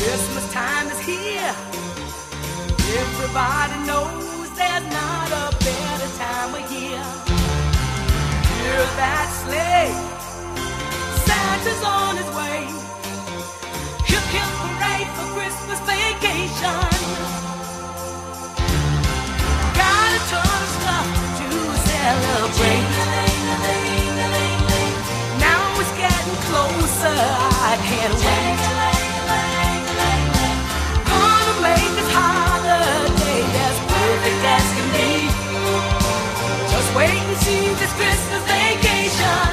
Christmas time is here. Everybody knows there's not a better time of year. Hear that sleigh, Santa's on his way. Hip hip hooray for Christmas vacation. Got a ton of stuff to celebrate. Now it's getting closer, I can't wait. Gonna make this holiday as perfect as can be. Just wait and see this Christmas vacation.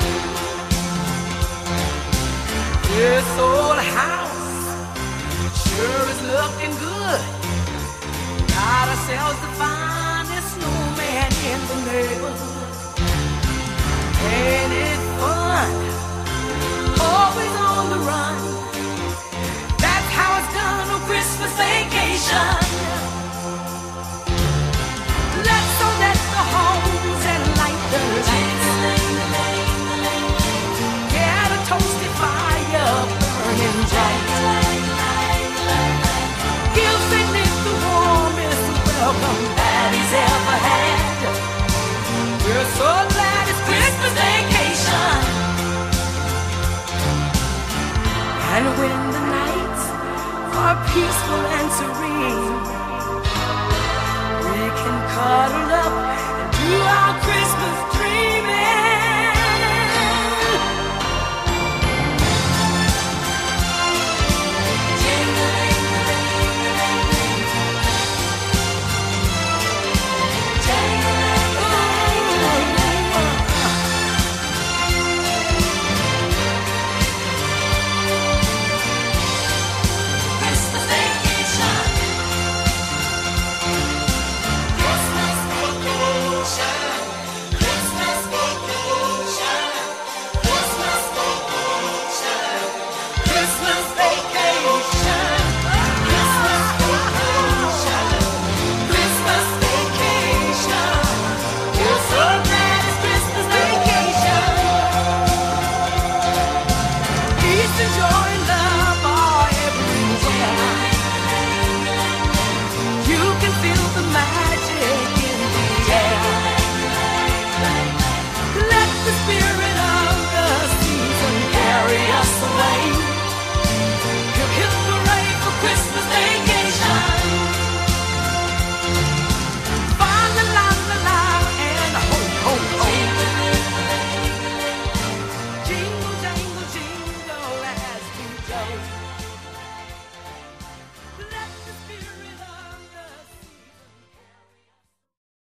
This old house sure is looking good. Got ourselves the finest snowman in the neighborhood. Ain't it fun? Always on the run. That's how it's done on Christmas vacation. Let's all let the homes and light the lights. Get a toasty fire burning bright. Give St. Nick the warmest welcome that he's ever had. We're so glad it's Christmas vacation. And when the nights are peaceful and serene, we can cuddle up and do our Christmas